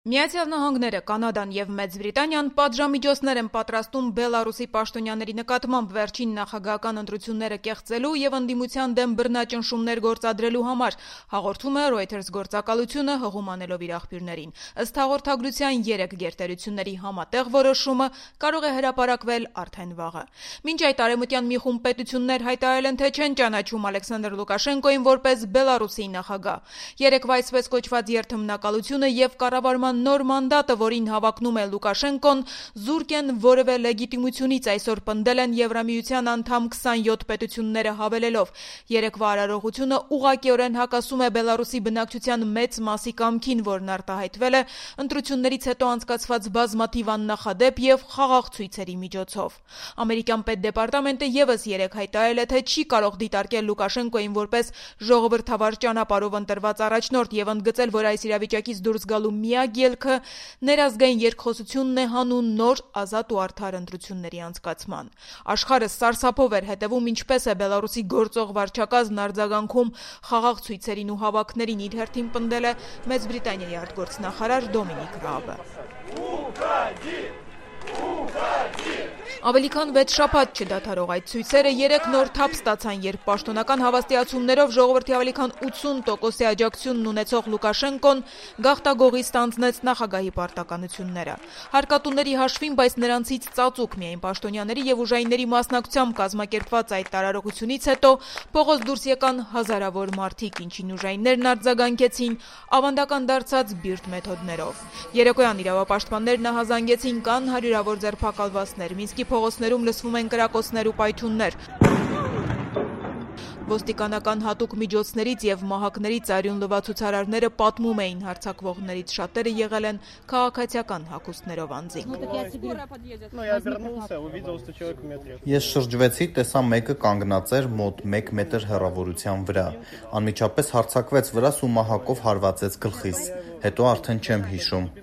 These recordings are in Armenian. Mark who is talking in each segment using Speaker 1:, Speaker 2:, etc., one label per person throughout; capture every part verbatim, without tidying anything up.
Speaker 1: Միացյալ Նահանգները, Կանադան և Մեծ Բրիտանիան պատժամիջոցներ են պատրաստում Բելարուսի պաշտոնյաների նկատմամբ վերջին նախագահական ընտրությունները կեղծելու և ընդդիմության դեմ բռնաճնշումներ գործադրելու համար, հաղորդում է Reuters գործակալությունը հղում անելով իր աղբյուրներին։ Ըստ հաղորդագրության երեք գերտերությունների համատեղ որոշումը կարող է հրապարակվել արդեն վաղը։ Մինչ այդ արևմտյան մի խումբ պետություններ հայտարարել են, թե չեն ճանաչում Ալեքսանդր Լուկաշենկոին որպես Բելարուսի նախագահ։ Երեկվա այսպես կոչված երթմնակալությունը և կառավարման նոր մանդատը, որին հավակնում է Լուկաշենկոն, զուրկ են որևէ լեգիտիմությունից, այսօր պնդել են Եվրամիության անդամ քսանյոթ պետությունները հավելելով։ Երեկվա արարողությունը ուղղակիորեն հակասում է Բելարուսի բնակչության մեծ մասի կամքին, որն արտահայտվել է ընտրություններից հետո անցկացված բազմաթիվ աննախադեպ և խաղաղ ցույցերի միջոցով։ Ամերիկյան պետդեպարտամենտը ևս երեկ հայտարարել է, թե չի կարող դիտարկել Լուկաշենկոին որպես ժողովրդավար ճանապարհով ընտրված առաջնորդ և ընդգծել, որ այս իրավիճակից դուրս գալու միակ ելքը ներազգային երկխոսությունն է հանուն նոր, ազատ ու արդար ընտրությունների անցկացման։ Աշխարհը սարսափով էր հետևում, ինչպես է Բելարուսի գործող վարչակազմն արձագանքում խաղաղ ցույցերին ու հավաքներին, իր հերթին պնդել է Մեծ Բրիտանիայի արտգործնախարար Դոմինիկ Ռաբը։ Ավելի քան վեց շաբաթ չդադարող այդ ցույցերը երեք նոր թափ ստացան, երբ պաշտոնական հավաստիացումներով ժողովրդի ավելի քան ութսուն տոկոսի աջակցությունն ունեցող Լուկաշենկոն գաղտագողի ստանձնեց նախագահի պարտականությունները։ Հարկատուների հաշվին, բայց նրանցից ծածուկ միայն պաշտոնյաների և ուժայինների մասնակցությամբ կազմակերպված այդ տարարողությունից հետո փողոց դուրս եկան հազարավոր մարդիկ, ինչին ուժայիններն արձագանքեցին ավանդական դարձած բիրտ մեթոդներով։ Երեկոյան իրավապաշտպաններն ահազանգեցին կան հարյուրավոր ձերբակալվածներ, Մինսկի փողոցներում լսվում են կրակոցներ ու պայթյուններ։ Ոստիկանական հատուկ միջոցներից և մահակներից արյուն լվացուցարարները պատմում էին, հարձակվողներից շատերը եղել են քաղաքացիական հագուստներով անձինք։
Speaker 2: Ես շրջվեցի, տեսա մեկը կանգնած էր մոտ մեկ մետր հեռավորության վրա, անմիջապես հարձակվեց վրաս ու մահակով հարվածեց գլխիս, հետո արդեն չեմ հիշում։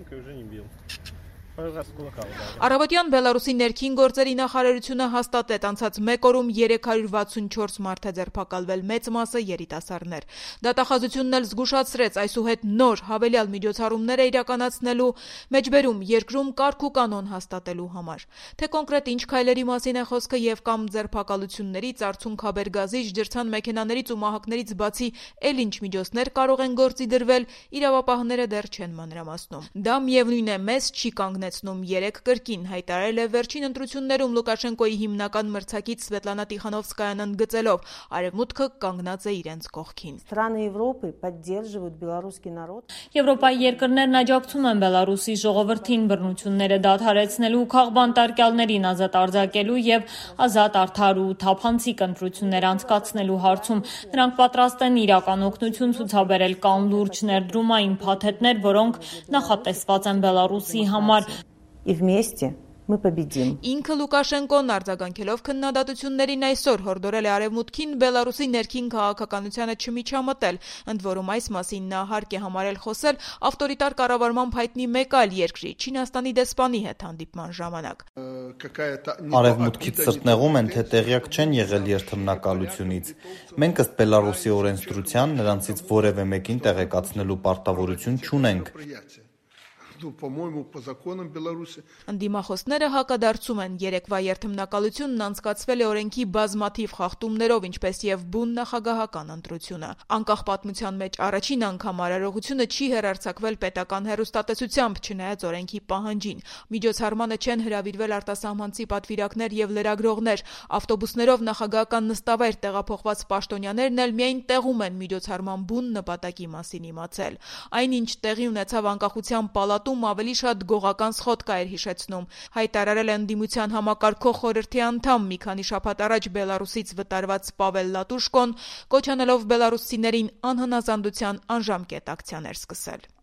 Speaker 1: Առավոտյան Բելարուսի ներքին գործերի նախարարությունը հաստատեց, անցած մեկ օրում երեք հարյուր վաթսունչորս մարդ է ձերբակալվել, մեծ մասը երիտասարդներ։ Դատախազությունն էլ զգուշացրեց այսուհետ նոր հավելյալ միջոցառումներ է իրականացնելու մեջբերում երկրում կարգ ու կանոն հաստատելու համար։ Թե կոնկրետ ինչ քայլերի մասին է խոսքը և կամ ձերբակալություններից, արցունքաբեր գազից, ջրցան մեքենաներից ու մահակներից բացի էլ ինչ միջոցներ կարող են գործի դրվել, իրավապահները դեռ չեն մանրամասնում։ Դա միևնույն է մեզ չի կանգնեցնում, երեք կրկին հայտարարել է վերջին ընտրություններում Լուկաշենկոյի հիմնական մրցակից Սվետլանա Տիխանովսկայան ընդգծելով, արևմուտքը կանգնած է իրենց կողքին։
Speaker 3: Եվրոպայի երկրներն աջակցում են Բելարուսի ժողովրդին բռնությունները դադարեցնելու, քաղբանտարկյալներին ազատ արձակելու և ազատ, արդար ու թափանցիկ ընտրություններ անցկացնելու հարցում։ Նրանք պատրաստ են իրական օգնություն ցուցաբերել, կան լուրջ ներդրումային փաթեթներ, որոնք նախատեսված են Բելարուսի համար։
Speaker 1: Ինքը Լուկաշենկոն արձագանքելով քննադատություններին այսօր հորդորել է արևմուտքին Բելարուսի ներքին քաղաքականությանը չմիջամտել, ընդ որում այս մասին նա հարկ է համարել խոսել ավտորիտար կառավարմամբ հայտնի մեկ այլ երկրի՝ Չինաստանի դեսպանի հետ հանդիպման ժամանակ։
Speaker 2: Արևմուտքից սրտնեղում են, թե տեղյակ չեն եղել երթմնակալությունից։ Մենք ըստ Բելարուսի օրենսդրության նրանցից որևէ մեկին տեղեկացնելու պարտավորություն չունենք։
Speaker 1: Ընդդիմախոսները հակադարձում են, երեկվա երթմնակալությունն անցկացվել է օրենքի բազմաթիվ խախտումներով, ինչպես և բուն նախագահական ընտրությունը։ Անկախ պատմության մեջ առաջին անգամ արարողությունը չի հեռարձակվել պետական հեռուստատեսությամբ, չնայած օրենքի պահանջին։ Միջոցառմանը չեն հրավիրվել արտասահմանցի պատվիրակներ և լրագրողներ։ Ավտոբուսներով նախագահական նստավայր տեղափոխված պաշտոնյաներն էլ միայն տեղում են միջոցառման բուն նպատակի մասին իմացել։ Այնինչ տեղի ունեցավ անկախության պալատում ավելի շատ գողական սխոդկա էր հիշեցնում, հայտարարել է ընդդիմության համակարգող խորհրդի անդամ մի քանի շաբաթ առաջ Բելարուսից վտարված Պավել Լատուշկոն, կոչ անելով բելարուսցիներին անհնազանդության անժամկետ ակցիաներ սկսել։